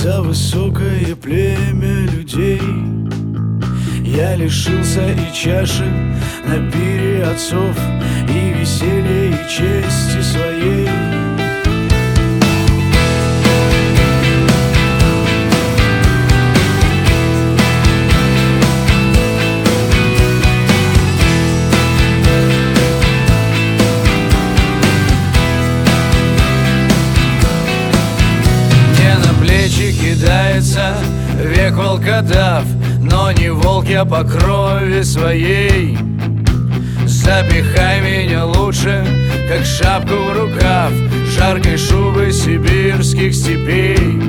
за высокое племя людей. Я лишился и чаши на пире отцов, и веселья, и чести своей. Кидается век волкодав, но не волк я по крови своей. Запихай меня лучше, как шапку в рукав, жаркой шубы сибирских степей.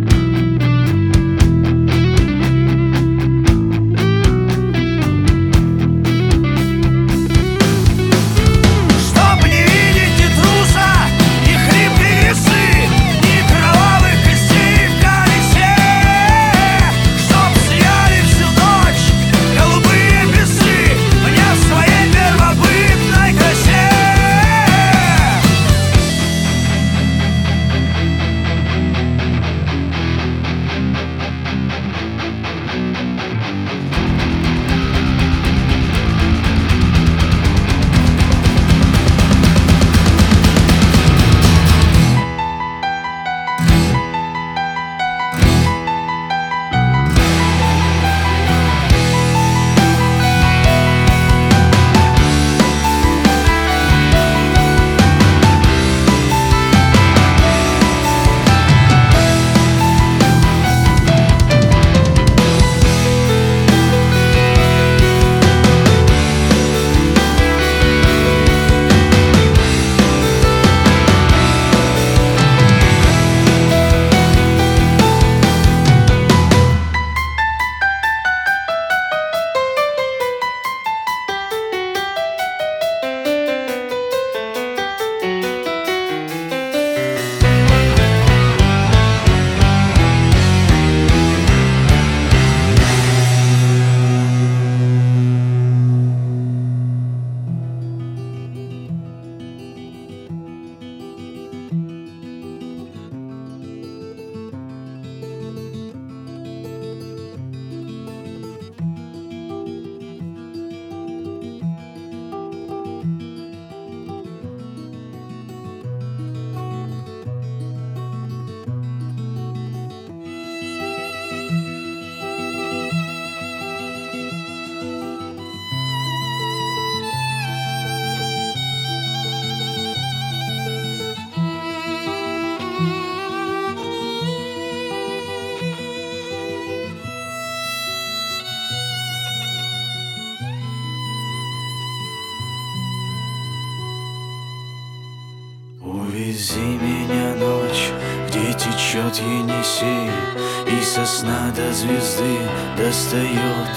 Увези меня, ночь, где течет Енисей, и со сна до звезды достает.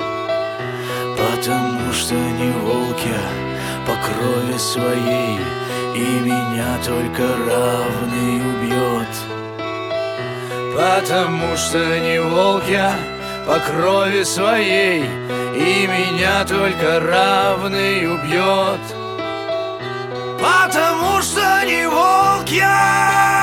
Потому что не волк я по крови своей, и меня только равный убьет. Потому что не волк я по крови своей, и меня только равный убьет. Потому что не волк я.